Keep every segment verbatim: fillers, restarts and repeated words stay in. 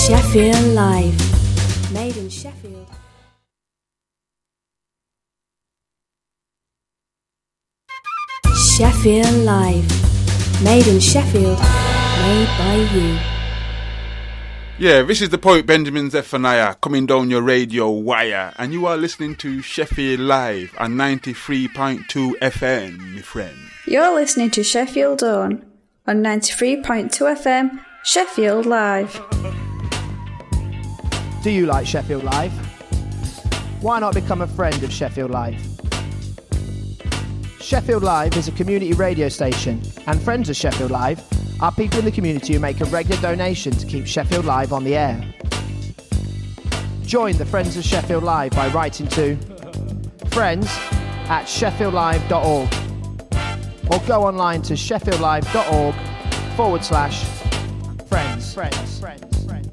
Sheffield Live. Made in Sheffield. Sheffield Live. Made in Sheffield. Made by you. Yeah, this is the poet Benjamin Zephaniah coming down your radio wire, and you are listening to Sheffield Live on ninety-three point two F M, my friend. You're listening to Sheffield On on ninety-three point two F M, Sheffield Live. Do you like Sheffield Live? Why not become a friend of Sheffield Live? Sheffield Live is a community radio station, and friends of Sheffield Live are people in the community who make a regular donation to keep Sheffield Live on the air. Join the Friends of Sheffield Live by writing to friends at sheffield live dot org or go online to sheffield live dot org forward slash friends. Friends. Friends. Friends.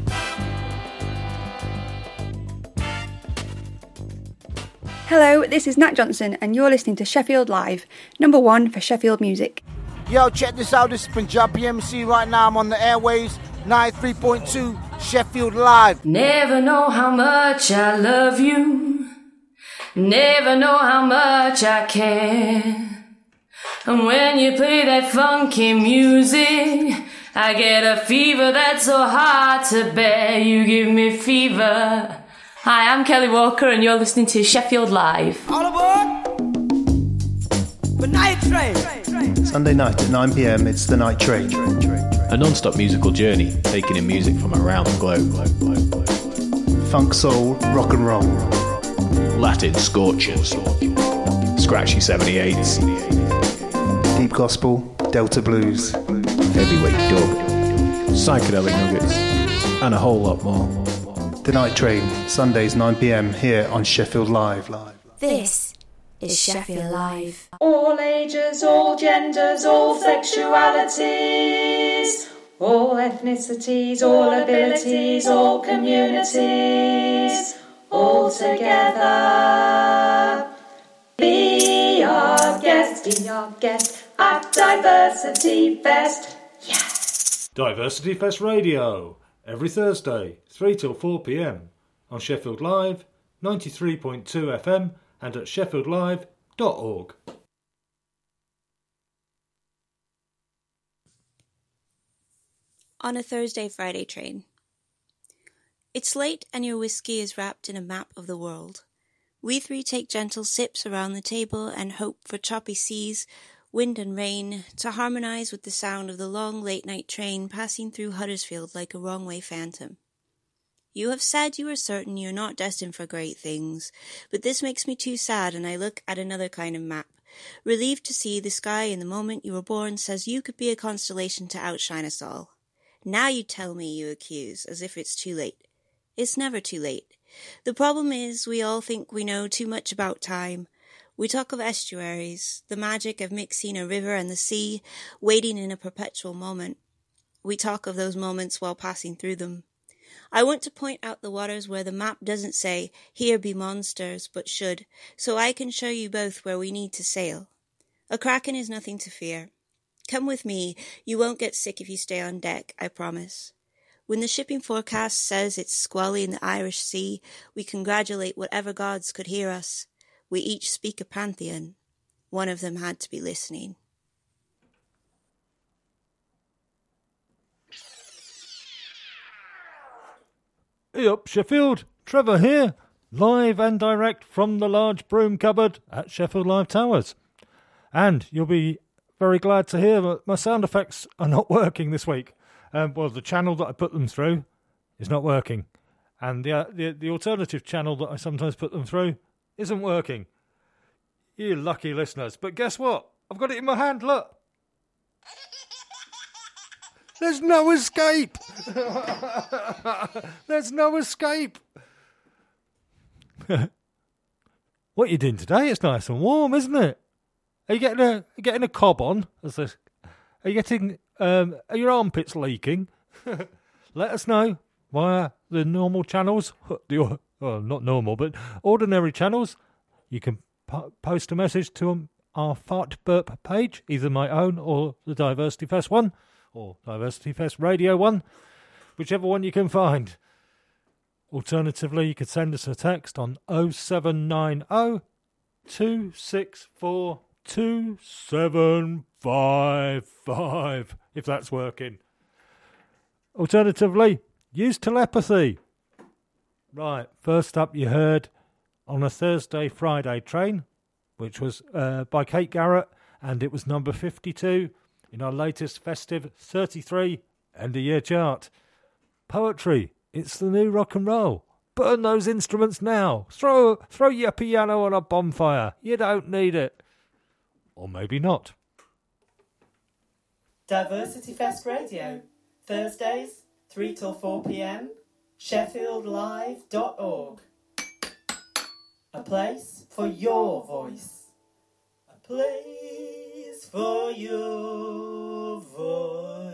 Hello, this is Nat Johnson and you're listening to Sheffield Live, number one for Sheffield music. Yo, check this out, this is Punjabi M C right now, I'm on the airwaves, ninety-three point two Sheffield Live. Never know how much I love you, never know how much I care, and when you play that funky music, I get a fever that's so hard to bear, you give me fever. Hi, I'm Kelly Walker and you're listening to Sheffield Live. All aboard! The Night Train! Sunday night at nine p m, it's The Night Train. A non-stop musical journey, taking in music from around the globe. Funk, soul, rock and roll. Latin scorchers. Scratchy seventy-eights. Deep gospel, Delta blues. Heavyweight dub. Psychedelic nuggets. And a whole lot more. The Night Train, Sundays nine p m here on Sheffield Live. This is Sheffield Live. All ages, all genders, all sexualities, all ethnicities, all abilities, all communities, all together. Be our guest, be our guest at Diversity Fest. Yes! Diversity Fest Radio, every Thursday, three till four p m on Sheffield Live, ninety-three point two F M and at sheffield live dot org. On a Thursday Friday train. It's late and your whiskey is wrapped in a map of the world. We three take gentle sips around the table and hope for choppy seas, wind and rain to harmonise with the sound of the long late night train passing through Huddersfield like a wrong-way phantom. You have said you are certain you are not destined for great things, but this makes me too sad and I look at another kind of map, relieved to see the sky in the moment you were born says you could be a constellation to outshine us all. Now you tell me, you accuse, as if it's too late. It's never too late. The problem is we all think we know too much about time. We talk of estuaries, the magic of mixing a river and the sea, waiting in a perpetual moment. We talk of those moments while passing through them. I want to point out the waters where the map doesn't say, here be monsters, but should, so I can show you both where we need to sail. A kraken is nothing to fear. Come with me, you won't get sick if you stay on deck, I promise. When the shipping forecast says it's squally in the Irish Sea, we congratulate whatever gods could hear us. We each speak a pantheon. One of them had to be listening. Hey up, Sheffield. Trevor here, live and direct from the large broom cupboard at Sheffield Live Towers. And you'll be very glad to hear that my sound effects are not working this week. Um, well, the channel that I put them through is not working. And the, uh, the the alternative channel that I sometimes put them through isn't working. You lucky listeners. But guess what? I've got it in my hand, look. There's no escape. There's no escape. What are you doing today? It's nice and warm, isn't it? Are you getting a are you getting a cob on? As this, are you getting um, are your armpits leaking? Let us know via the normal channels. The well, not normal, but ordinary channels. You can po- post a message to um, our Fart Burp page, either my own or the Diversity Fest one, or Diversity Fest Radio one. whichever one you can find. Alternatively, you could send us a text on oh seven nine oh, two six four, two seven five five, if that's working. Alternatively, use telepathy. Right, first up you heard On a Thursday Friday Train, which was uh, by Kate Garrett, and it was number fifty-two in our latest festive thirty-three end of year chart. Poetry, it's the new rock and roll. Burn those instruments now. Throw throw your piano on a bonfire. You don't need it. Or maybe not. Diversity Fest Radio, Thursdays, three till four p.m, sheffield live dot org. A place for your voice. A place for your voice.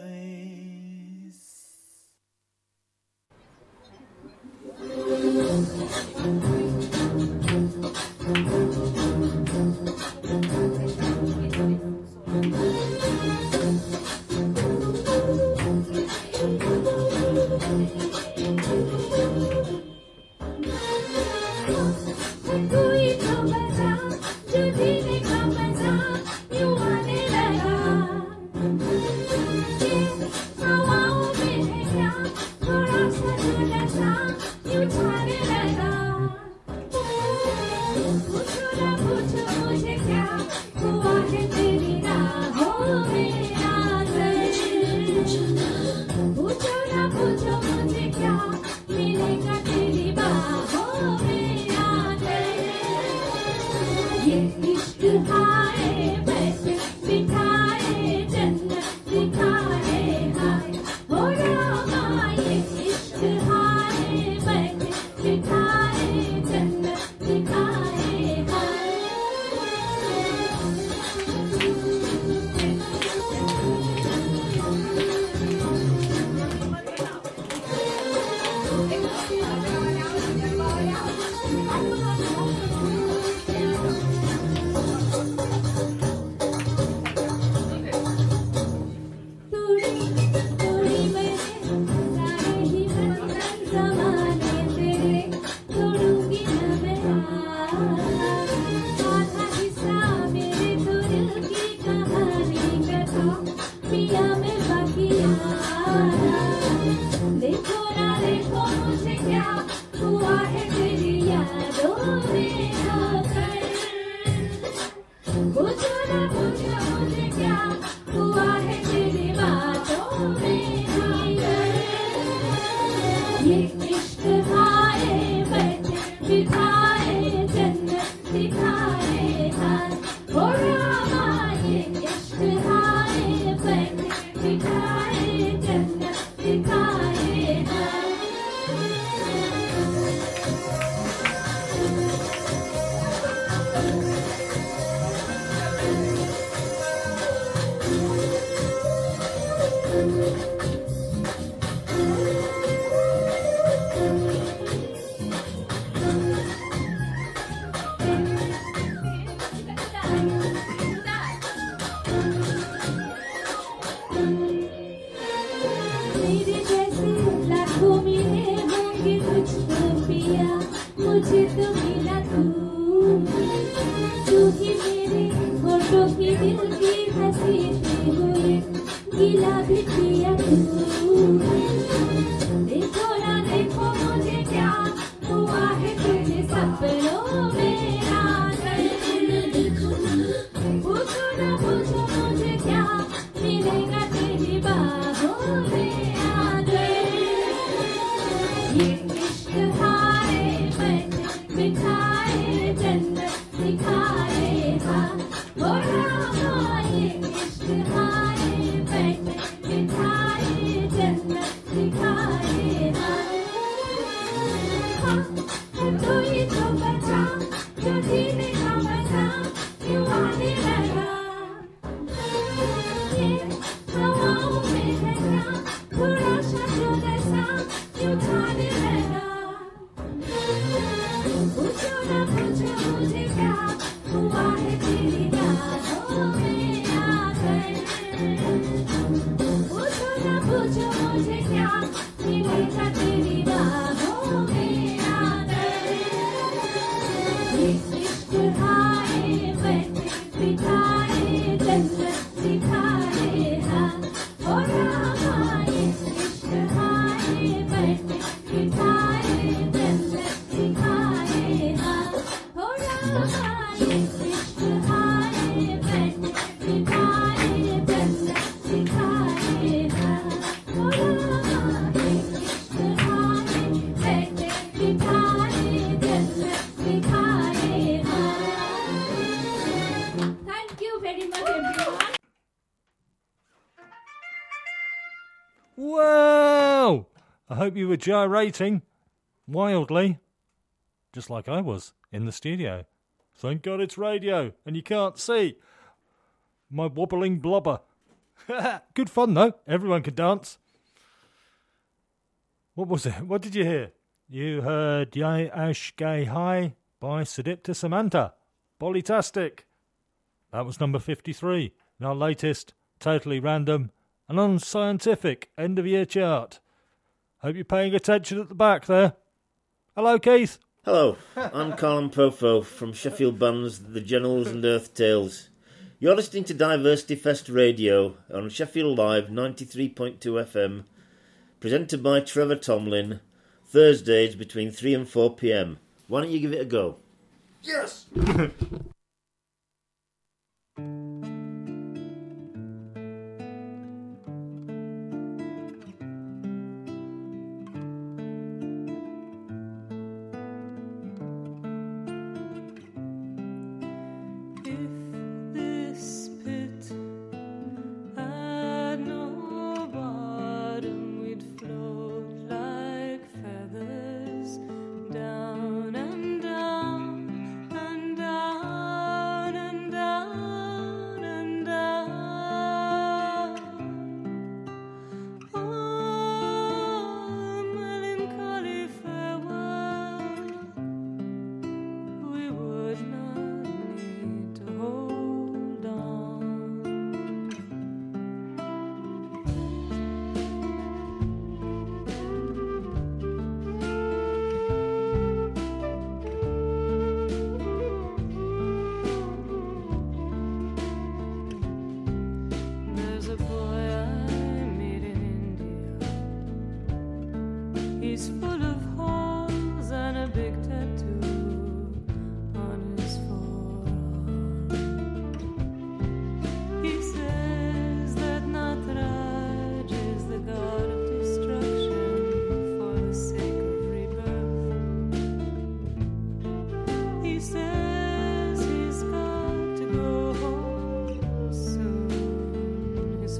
You I hope you were gyrating wildly, just like I was in the studio. Thank God it's radio and you can't see my wobbling blubber. Good fun though. Everyone can dance. What was it? What did you hear? You heard Yay Ash Gay High by Sidipta Samantha. Polytastic. That was number fifty-three in our latest, totally random and unscientific end of year chart. Hope you're paying attention at the back there. Hello, Keith. Hello, I'm Colin Pofo from Sheffield bands The Generals and Earth Tales. You're listening to Diversity Fest Radio on Sheffield Live ninety-three point two F M, presented by Trevor Tomlin, Thursdays between three and four p.m. Why don't you give it a go? Yes! Down and down and down and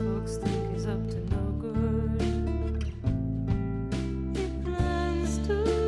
to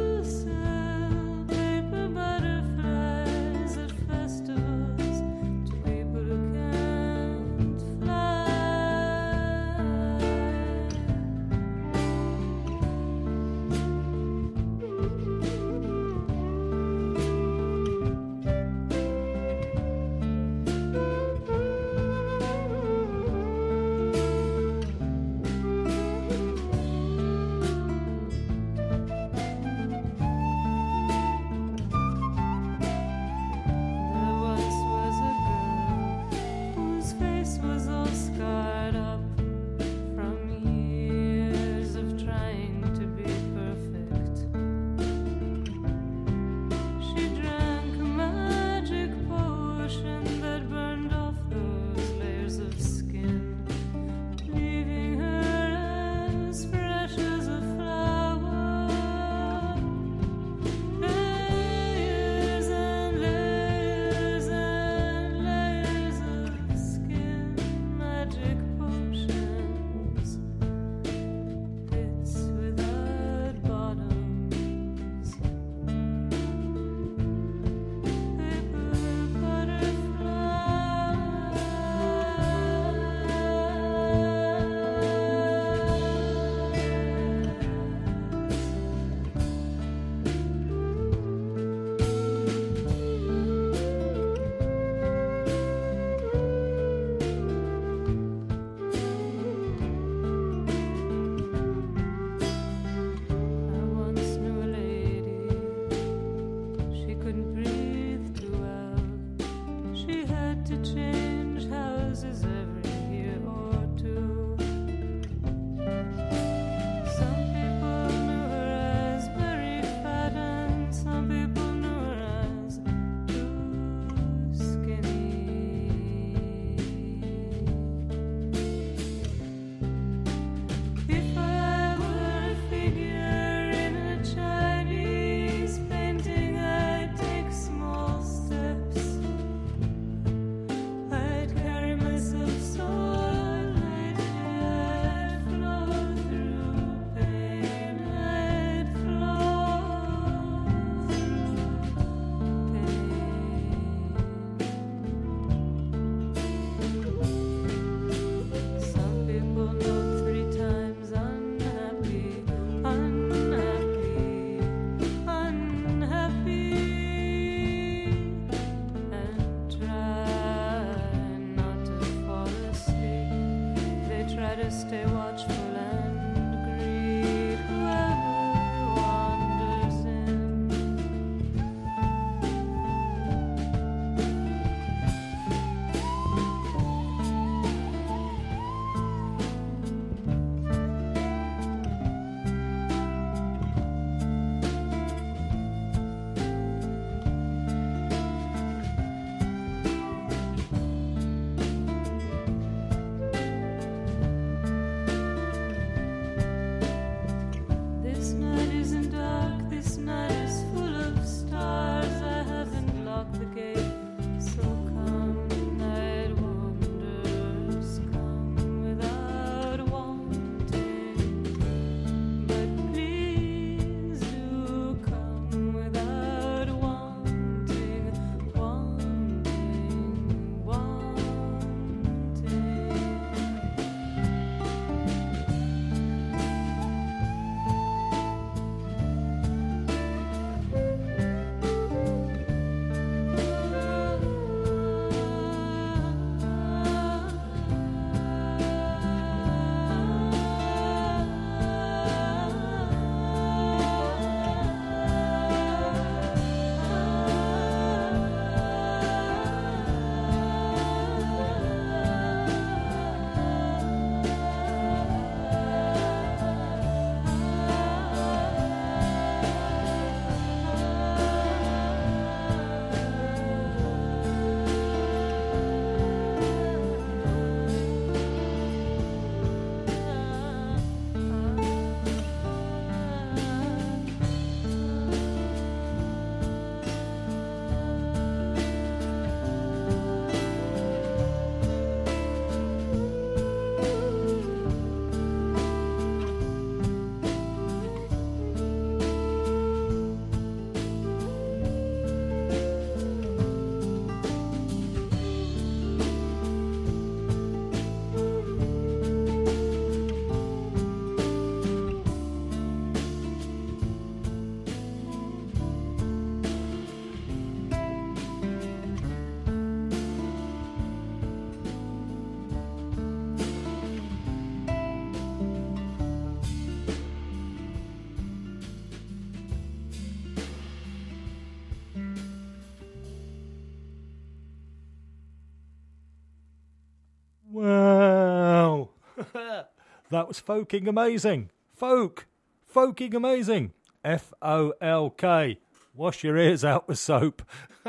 That was Folking Amazing. Folk. Folking Amazing. F O L K. Wash your ears out with soap.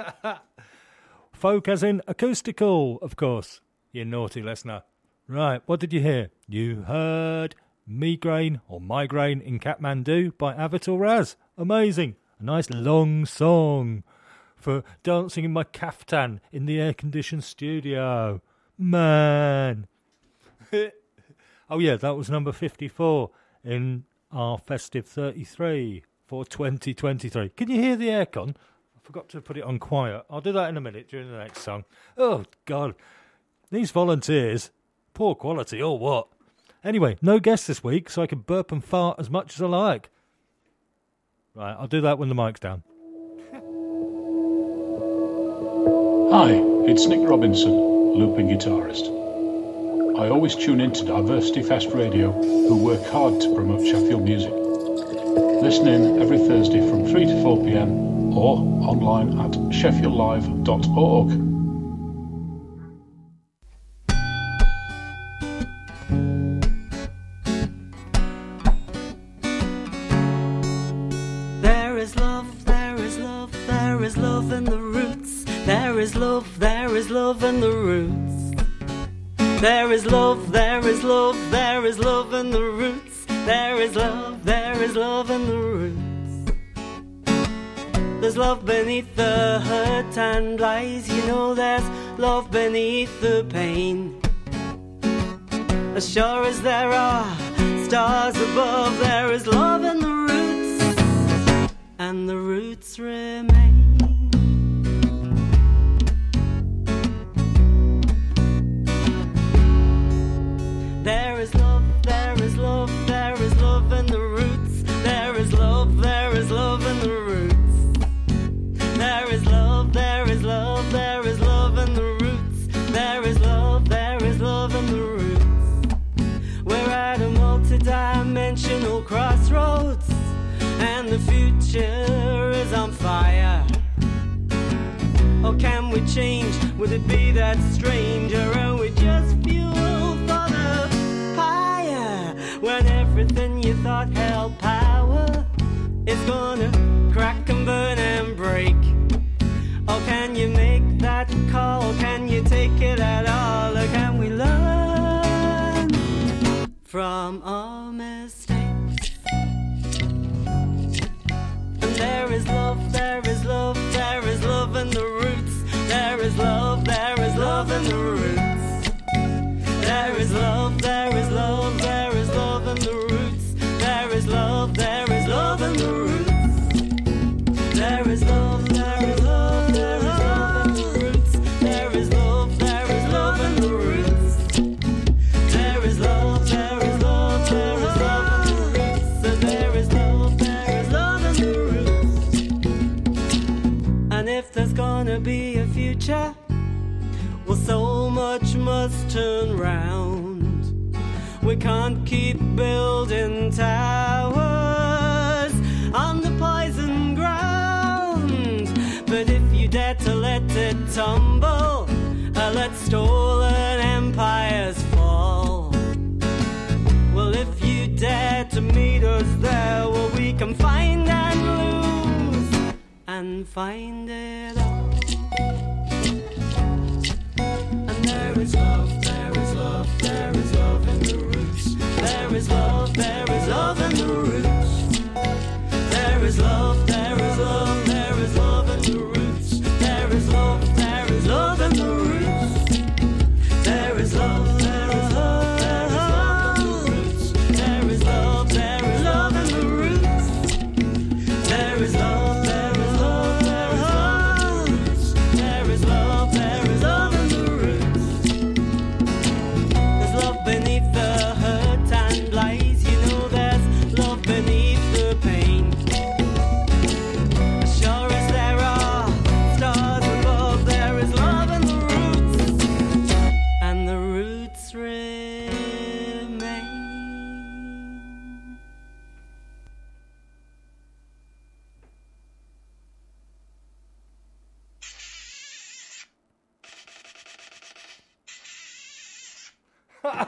Folk as in acoustical, of course. You naughty listener. Right, what did you hear? You heard Migraine or Migraine in Kathmandu by Avatar Raz. Amazing. A nice long song for dancing in my kaftan in the air-conditioned studio. Man. Oh yeah, that was number fifty-four in our festive thirty-three for twenty twenty-three. Can you hear the aircon? I forgot to put it on quiet. I'll do that in a minute during the next song. Oh, God. These volunteers, poor quality or what? Anyway, no guests this week, so I can burp and fart as much as I like. Right, I'll do that when the mic's down. Hi, it's Nick Robinson, looping guitarist. I always tune into Diversity Fest Radio, who work hard to promote Sheffield music. Listen in every Thursday from three to four p.m. or online at sheffield live dot org. There is love, there is love, there is love in the roots. There is love, there is love in the roots. There is love, there is love, there is love in the roots. There is love, there is love in the roots. There's love beneath the hurt and lies. You know there's love beneath the pain. As sure as there are stars above, there is love in the roots, and the roots remain. There is love, there is love, there is love in the roots. There is love, there is love in the roots. There is love, there is love, there is love in the roots. There is love, there is love in the roots. We're at a multi-dimensional crossroads, and the future is on fire. Or can we change? Would it be that strange? Or are we just fuel for the fire? When everything you thought held power is gonna crack and burn and break. Or can you make that call? Can you take it at all? Or can we learn from our mistakes? And there is love, there is love, there is love in the roots. There is love, there is love in the roots. There is love, there is love, there is love in the roots. There is love, there is love in the roots. There is love, there is love, there is love in the roots. There is love, there is love in the roots. There is love, there is love, there is love in the roots. So there is love, there is love in the roots. And if there's gonna be a future, well, so much must turn round. We can't keep building towers on the poison ground. But if you dare to let it tumble, uh, let stolen empires fall. Well, if you dare to meet us there, well, we can find and lose and find it all. And there is love, there is love, there is love in the roots. There is love, there is love in the roots. There is love, there is love, there is love in the roots. There is love, there is love in the roots. There is love, there is love, there is love in the roots. There is love, there is love in the roots. There is love, there is love, there is love in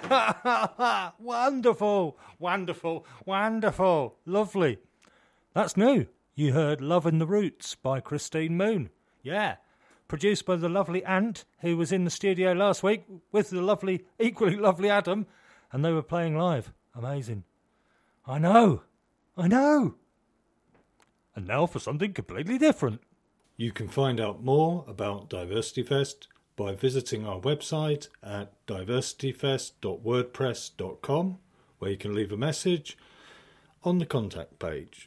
Wonderful, wonderful, wonderful, lovely. That's new. You heard Love in the Roots by Christine Moon. Yeah. Produced by the lovely Ant, who was in the studio last week with the lovely, equally lovely Adam, and they were playing live. Amazing. I know. I know. And now for something completely different. You can find out more about Diversity Fest by visiting our website at diversity fest dot wordpress dot com, where you can leave a message on the contact page.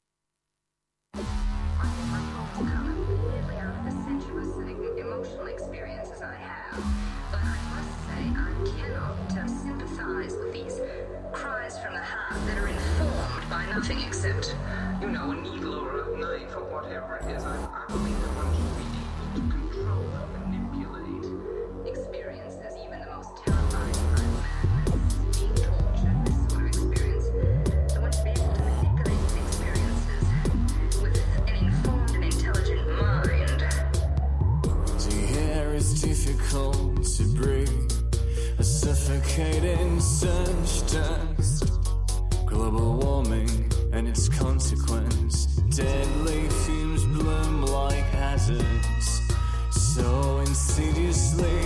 Nothing except, you know, a needle or a knife or whatever it is. I, I believe that one should be able to control and manipulate experiences, even the most terrifying kind of madness, being tortured, this sort of experience. So one should be able to manipulate these experiences with an informed and intelligent mind. The air is difficult to breathe, a suffocating such dust. Global warming and its consequence. Deadly fumes bloom like hazards, so insidiously.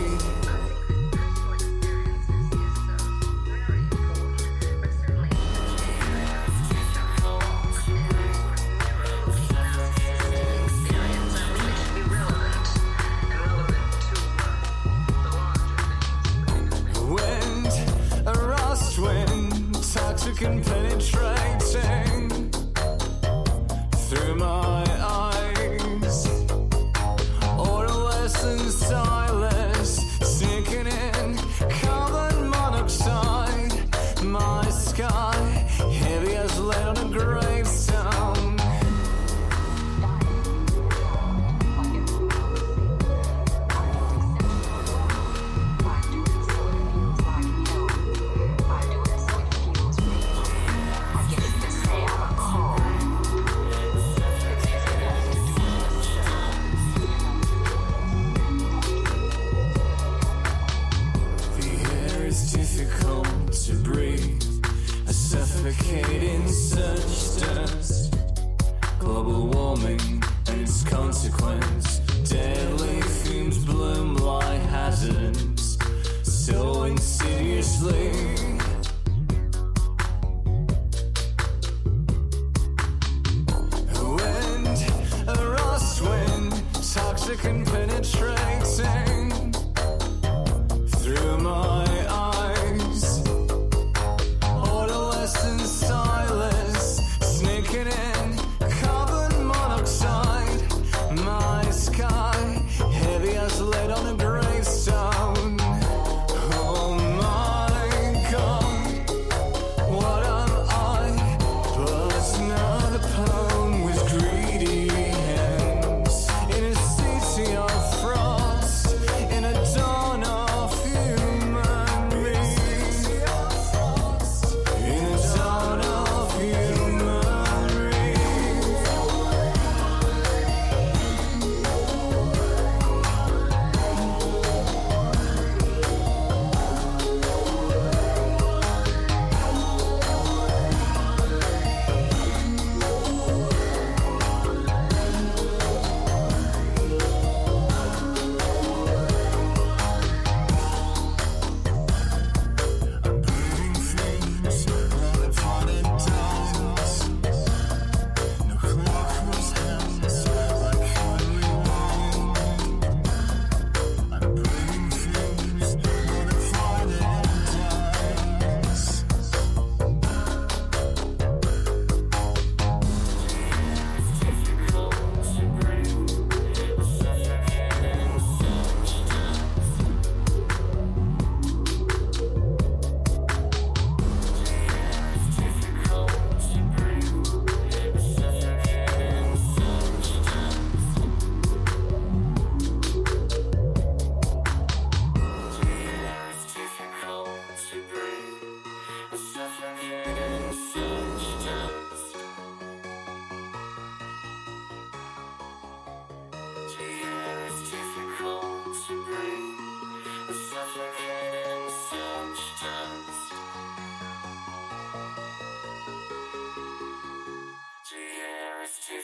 Wind, a rust wind, toxic and penetrating through my eyes. Adolescent silence sinking in carbon monoxide. My sky heavy as lead on a gravestone. To breathe, a suffocating such dust. Global warming and its consequence. Deadly fumes bloom like hazards, so insidiously. Wind, a rust wind, toxic and penetrating through my eyes. Adolescent silence sneaking in carbon monoxide. My sky heavy as lead on a gravestone. Oh my God, what am I but another poem with greedy hands in a city of frost, in a dawn of human.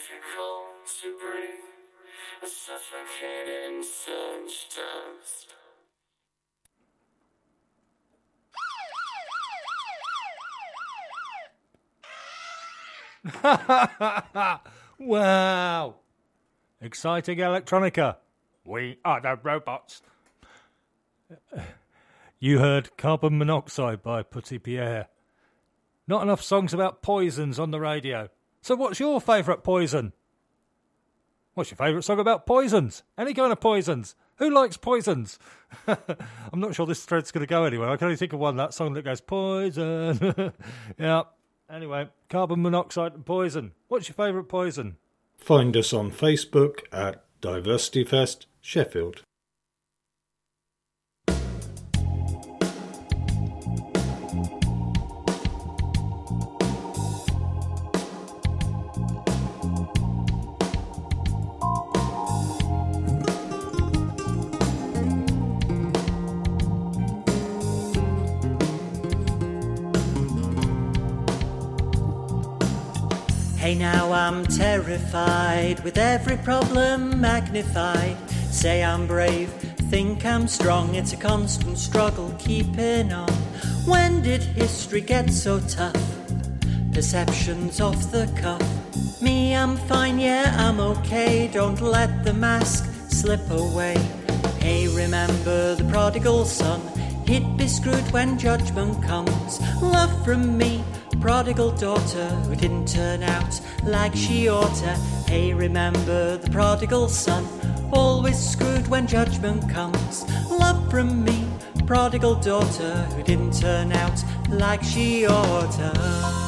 difficult to breathe, a suffocating singed dust. Wow! Exciting electronica. We are the robots. You heard Carbon Monoxide by Petit Pierre. Not enough songs about poisons on the radio. So what's your favourite poison? What's your favourite song about poisons? Any kind of poisons? Who likes poisons? I'm not sure this thread's going to go anywhere. I can only think of one, that song that goes, poison. Yeah. Anyway, Carbon Monoxide and Poison. What's your favourite poison? Find us on Facebook at Diversity Fest Sheffield. Hey, now I'm terrified, with every problem magnified. Say I'm brave, think I'm strong, it's a constant struggle keeping on. When did history get so tough? Perceptions off the cuff. Me, I'm fine, yeah, I'm okay, don't let the mask slip away. Hey, remember the prodigal son? He'd be screwed when judgment comes. Love from me, prodigal daughter who didn't turn out like she oughta. Hey, remember the prodigal son, always screwed when judgment comes. Love from me, prodigal daughter who didn't turn out like she oughta.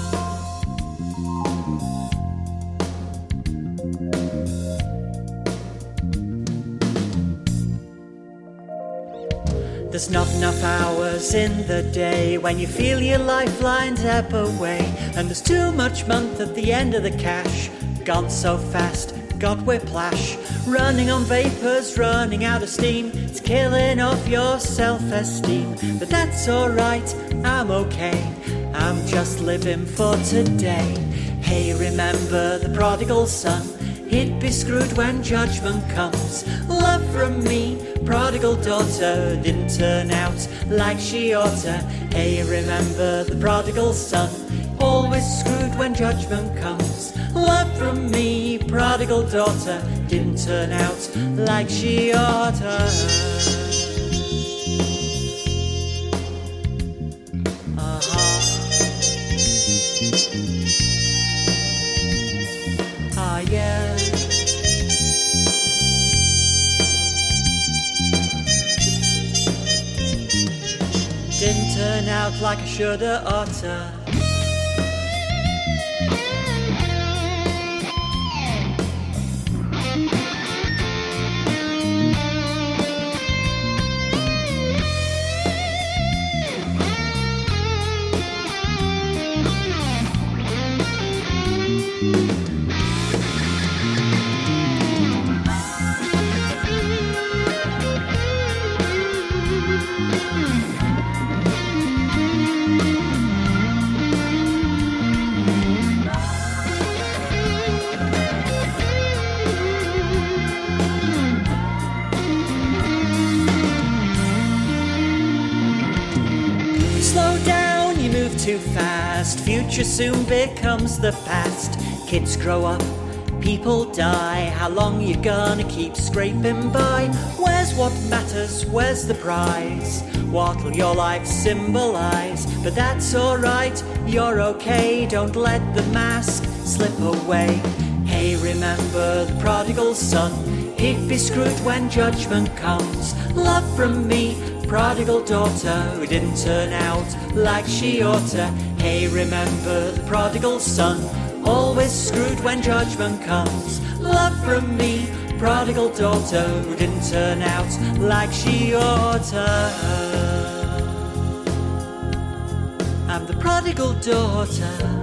There's not enough hours in the day when you feel your lifelines ebb away, and there's too much month at the end of the cash. Gone so fast, got whiplash. Running on vapours, running out of steam. It's killing off your self-esteem. But that's alright, I'm okay. I'm just living for today. Hey, remember the prodigal son? He'd be screwed when judgment comes. Love from me, prodigal daughter didn't turn out like she oughta. Hey, remember the prodigal son, always screwed when judgment comes. Love from me, prodigal daughter didn't turn out like she oughta. Ah, yeah. Didn't turn out like I shoulda, oughta. Too fast, future soon becomes the past. Kids grow up, people die. How long you gonna keep scraping by? Where's what matters, where's the prize? What'll your life symbolize? But that's alright, you're okay. Don't let the mask slip away. Hey, remember the prodigal son? He'd be screwed when judgment comes. Love from me, prodigal daughter who didn't turn out like she oughta. Hey, remember the prodigal son, always screwed when judgment comes. Love from me, prodigal daughter who didn't turn out like she oughta. I'm the prodigal daughter.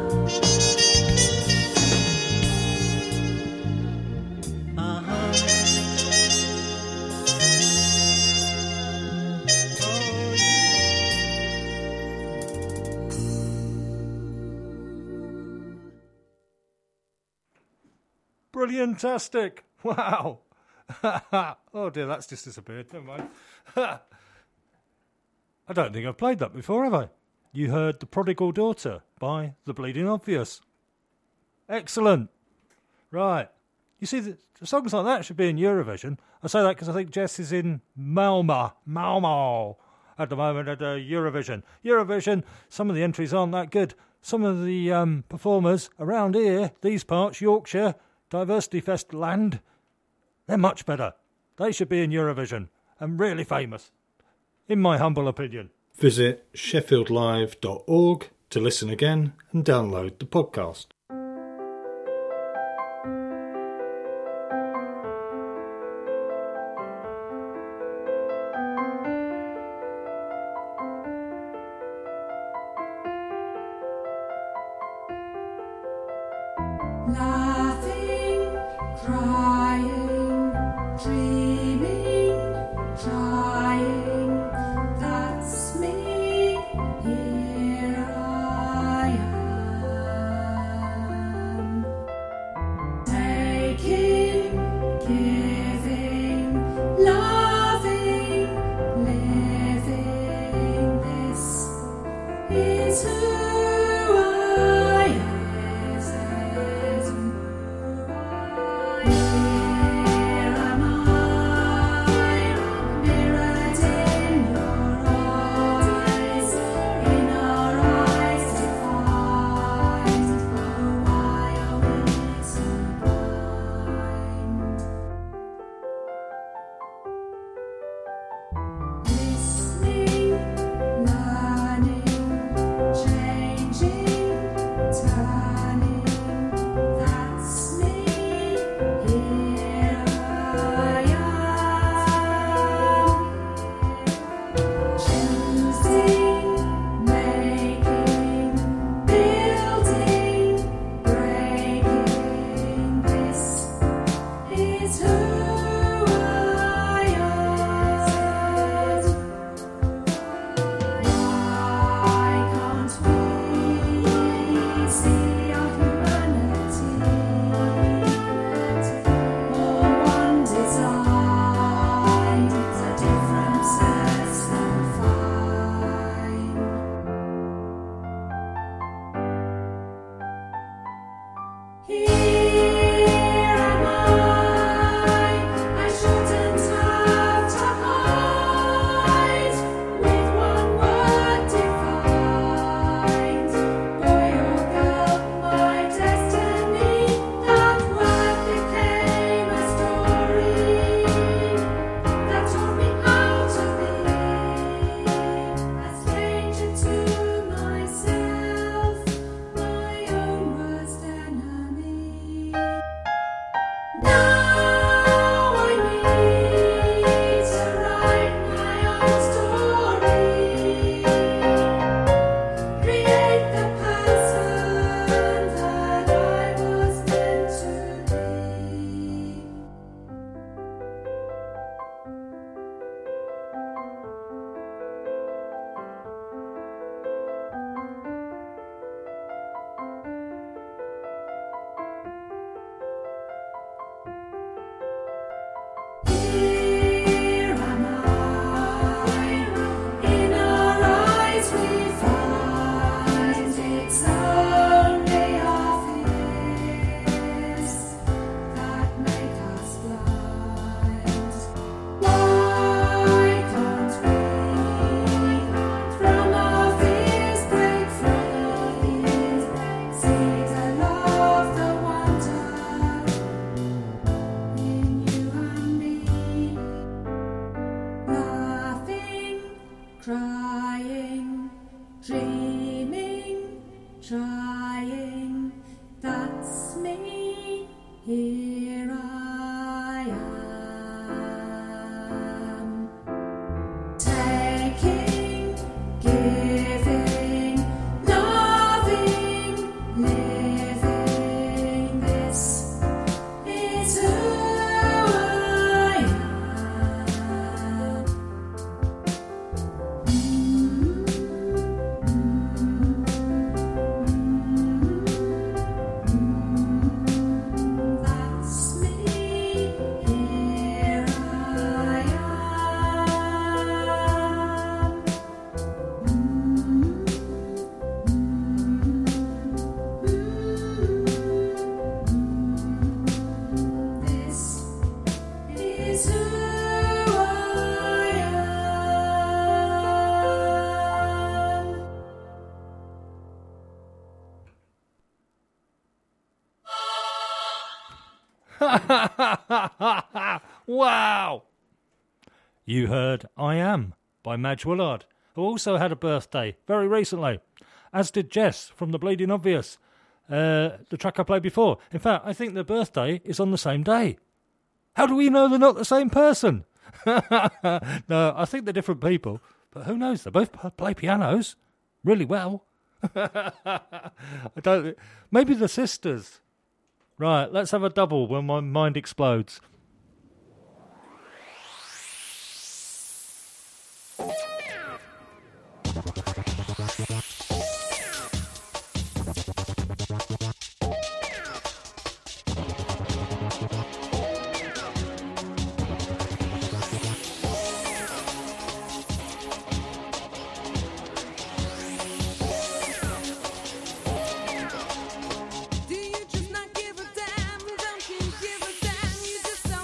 Brilliantastic. Wow. Oh dear, that's just disappeared. Never mind. I don't think I've played that before, have I? You heard The Prodigal Daughter by The Bleeding Obvious. Excellent. Right. You see, the, the songs like that should be in Eurovision. I say that because I think Jess is in Malmö, Malmö at the moment at uh, Eurovision. Eurovision, some of the entries aren't that good. Some of the um, performers around here, these parts, Yorkshire, Diversity Fest land, they're much better. They should be in Eurovision and really famous, in my humble opinion. Visit sheffield live dot org to listen again and download the podcast. Laughing, crying, dreaming, trying, that's me, here I am. Taking, giving, loving, living, this is who I am. Me. Wow! You heard I Am by Madge Willard, who also had a birthday very recently, as did Jess from The Bleeding Obvious, uh, the track I played before. In fact, I think their birthday is on the same day. How do we know they're not the same person? No, I think they're different people, but who knows? They both play pianos really well. I don't. Maybe the sisters. Right, let's have a double when my mind explodes. Do you just not give a damn? Don't you give a damn? You just so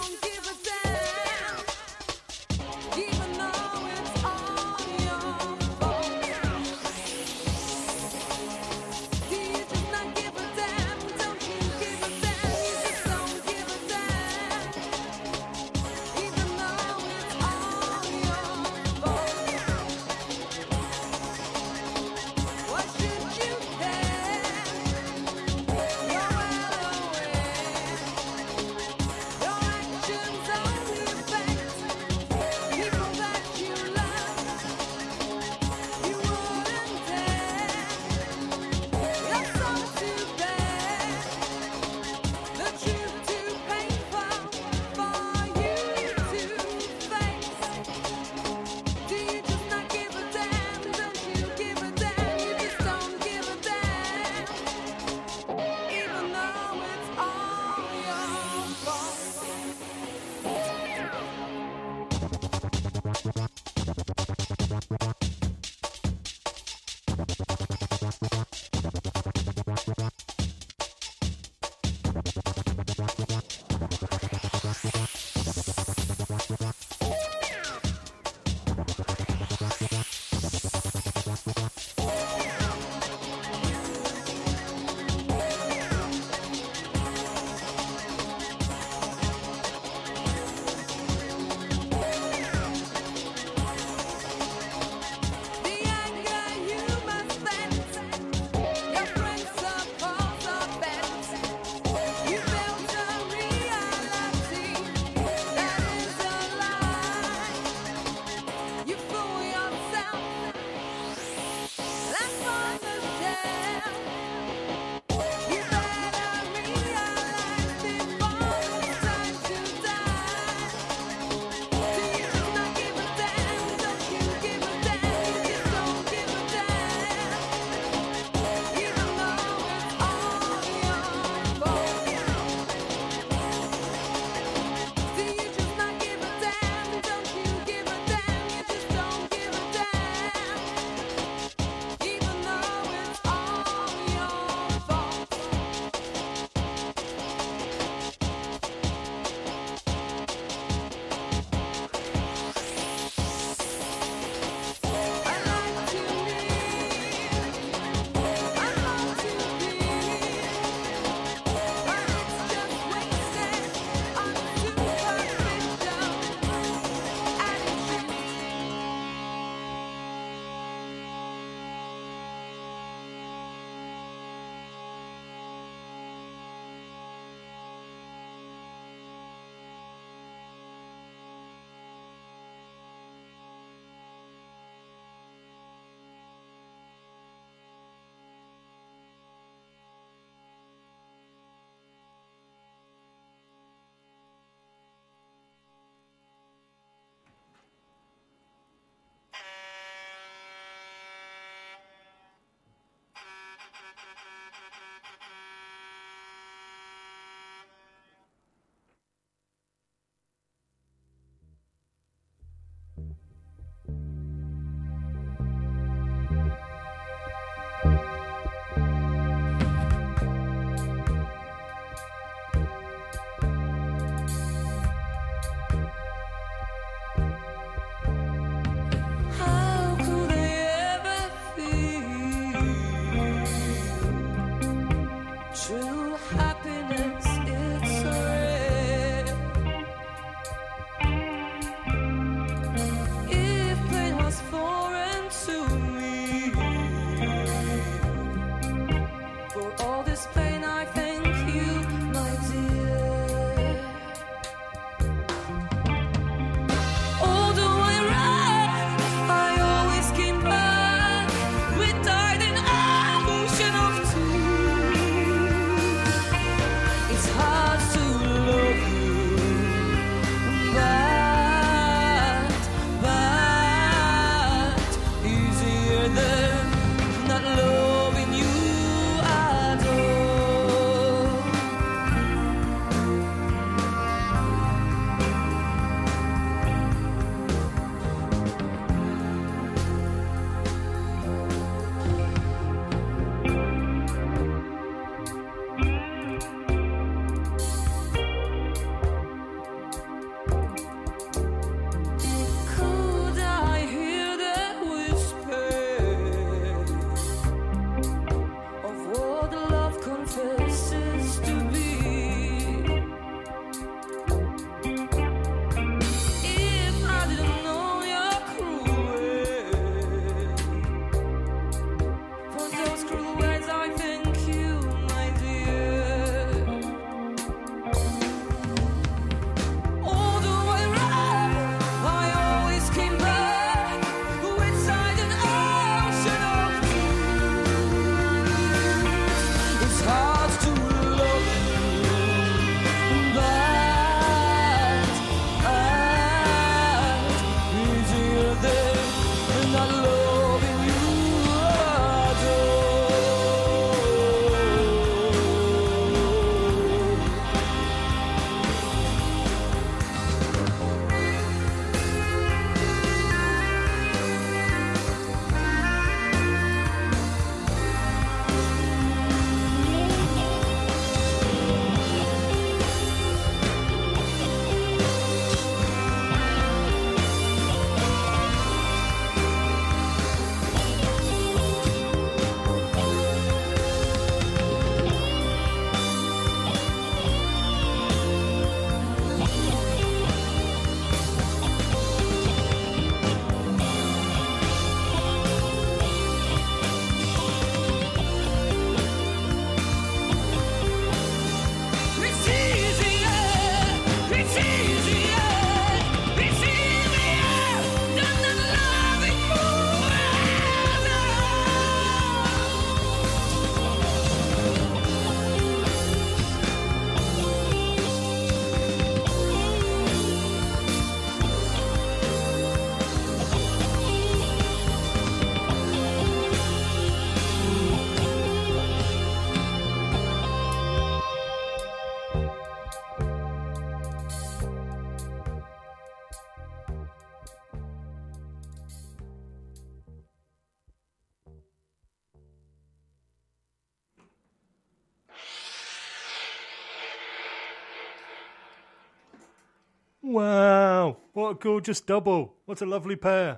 Wow, what a gorgeous double. What a lovely pair.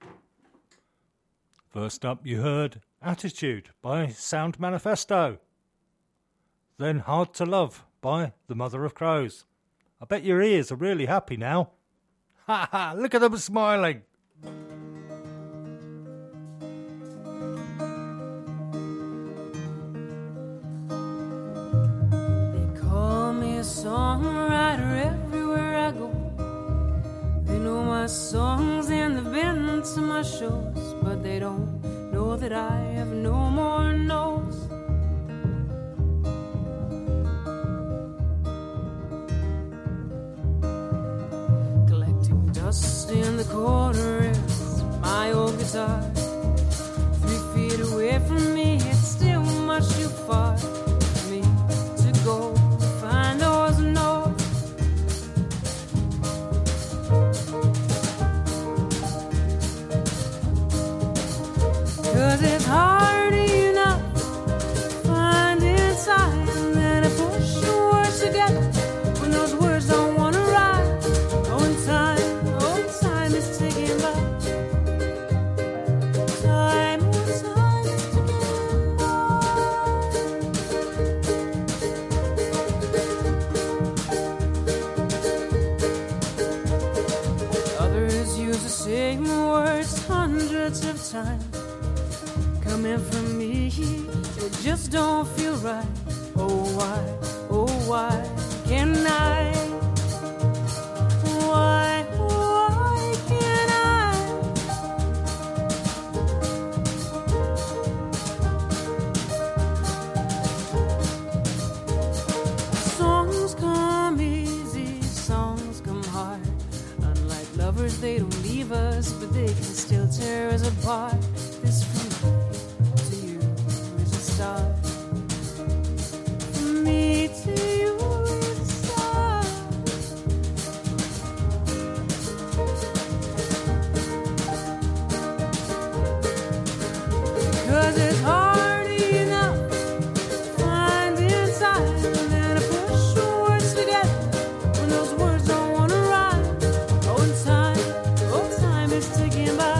First up, you heard Attitude by Sound Manifesto. Then Hard to Love by The Mother of Crows. I bet your ears are really happy now. Ha ha, look at them smiling. They call me a songwriter everywhere I go. They know my songs and they've been to my shows, but they don't know that I have no more notes. Collecting dust in the corner is my old guitar. Three feet away from me, it's still much too far for me to go find those notes. Cause it's hard enough finding time, and then I push the words together when those words don't want to rhyme. Oh, and time, oh, time is ticking by. Time, oh, time is ticking by. Others use the same words hundreds of times. Coming from me, it just don't feel right. Oh, why, oh, why can't I? Why, why can't I? Songs come easy, songs come hard. Unlike lovers, they don't leave us, but they can still tear us apart. This start. From me to you is a start. Cause it's hard enough finding time, and then I push the words together when those words don't want to rhyme. Oh, and time, oh, time is ticking by.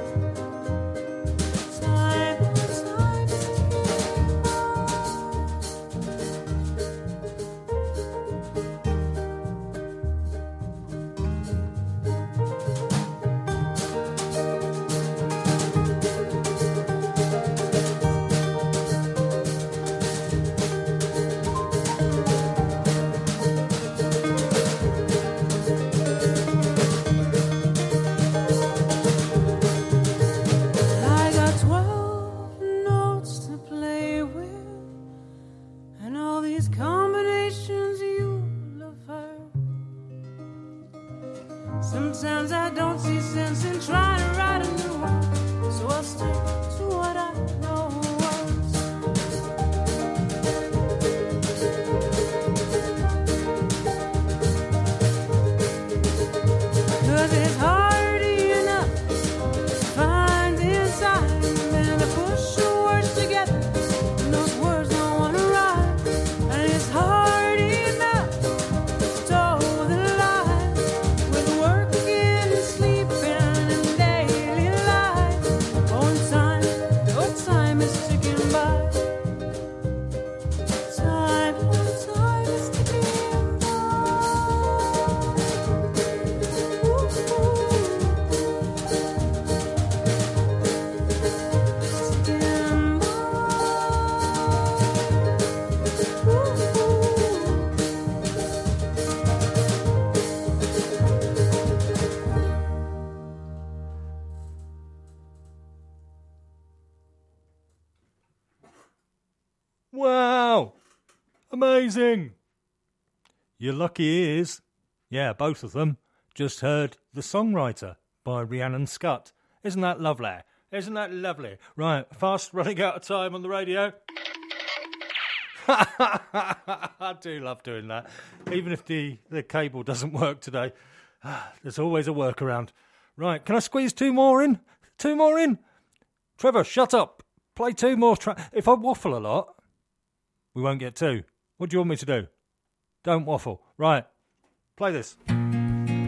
Sometimes I don't see sense in trying to write a new one, so I'll stick to what I know works. Cause it's hard enough to find inside, and then I push the words together, and those words don't want to rhyme. And it's hard enough to toe the line with working, sleeping, and daily life. Oh, and time, oh, time is ticking by. Time, oh, time is ticking by. Wow! Amazing! Your lucky ears, yeah, both of them, just heard The Songwriter by Rhiannon Scutt. Isn't that lovely? Isn't that lovely? Right, fast running out of time on the radio. I do love doing that. Even if the, the cable doesn't work today, there's always a workaround. Right, can I squeeze two more in? Two more in? Trevor, shut up. Play two more tracks. If I waffle a lot, we won't get two. What do you want me to do? Don't waffle. Right, play this.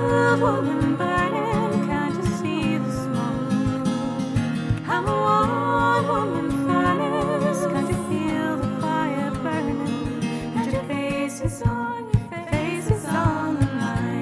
wild woman burning, can't you see the smoke? I'm a wild woman furnace, can't you feel the fire burning? And your face is on, your face is on the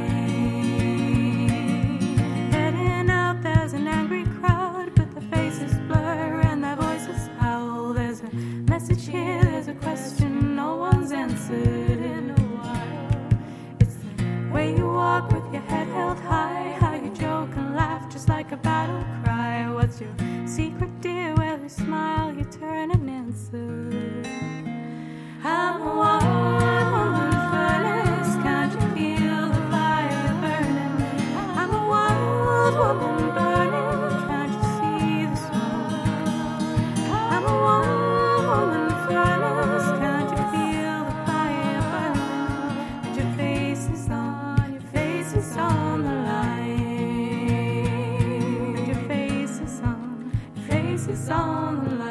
line. Heading out, there's an angry crowd, but the faces blur and their voices howl. There's a message here, there's a question no one's answered in a while. It's the way you walk with your head held high, how you joke and laugh just like a battle cry. What's your secret, dear? Well, you smile, you turn and answer. I'm a wild woman furnace, can't you feel the fire burning? I'm a wild woman burning, can't you see the smoke? I'm a wild woman furnace, can't you feel the fire burning? And your face is on, your face is on the line. And your face is on, your face is on the line.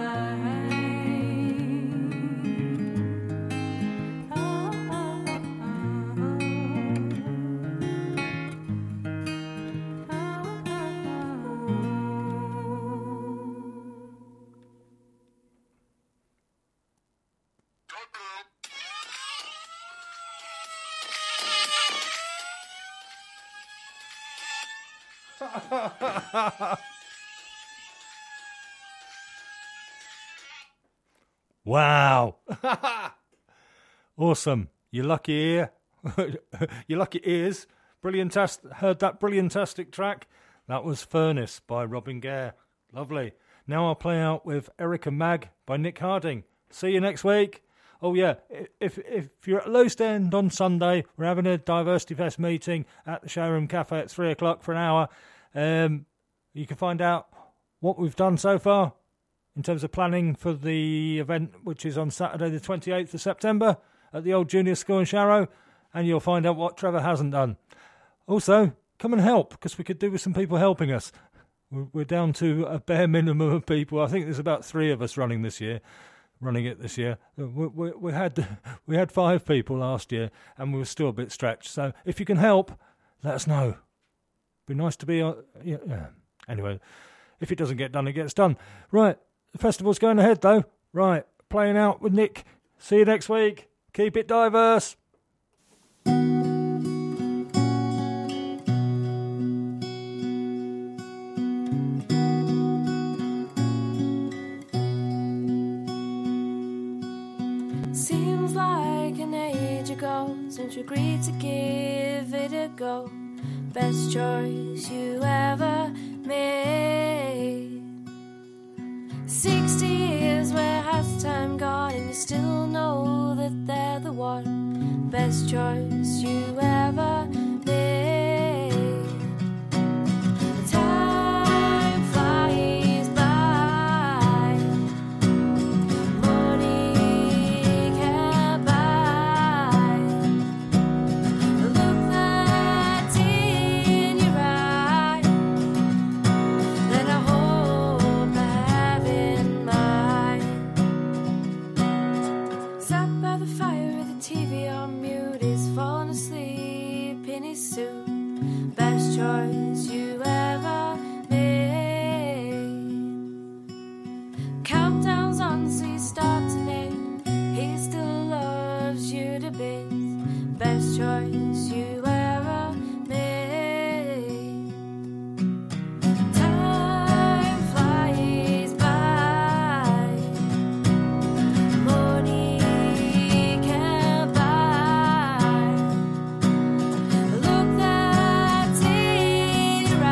Wow. Awesome. You lucky ear. You lucky ears. Brilliant. Heard that brilliantastic track? That was Furnace by Robin Gare. Lovely. Now I'll play out with Eric and Mag by Nick Harding. See you next week. Oh yeah, if if you're at Low Stand on Sunday, we're having a Diversity Fest meeting at the Showroom Cafe at three o'clock for an hour. Um, you can find out what we've done so far in terms of planning for the event, which is on Saturday the twenty-eighth of September at the Old Junior School in Sharrow, and you'll find out what Trevor hasn't done. Also, come and help, because we could do with some people helping us. We're down to a bare minimum of people. I think there's about three of us running this year. Running it this year, we, we, we had we had five people last year, and we were still a bit stretched. So if you can help, let us know. Be nice to be. Uh, yeah, yeah. Anyway, if it doesn't get done, it gets done. Right, the festival's going ahead though. Right, playing out with Nick. See you next week. Keep it diverse. Seems like an age ago since we agreed to give it a go. Best choice you ever made. Sixty years, where has time gone? And you still know that they're the one. Best choice you ever made. Time flies by. Money can't buy the look that's in your eye that I hope I have in mind. Sat by the fire with the T V on mute, he's falling asleep in his suit. Best choice you ever made. Countdowns on, so you start to name. He still loves you to bits. Best choice you ever made. Time flies by. Money can't buy the look that's in your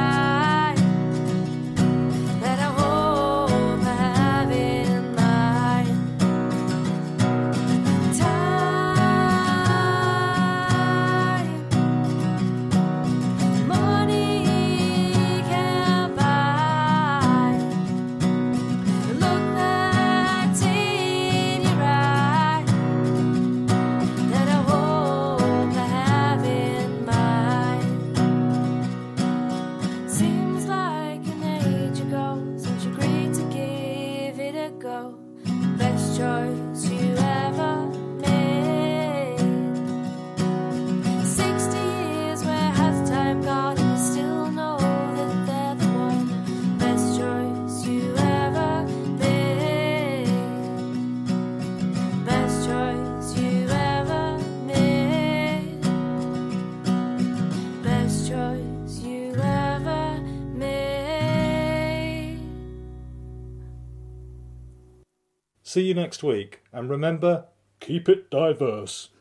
See you next week, and remember, keep it diverse.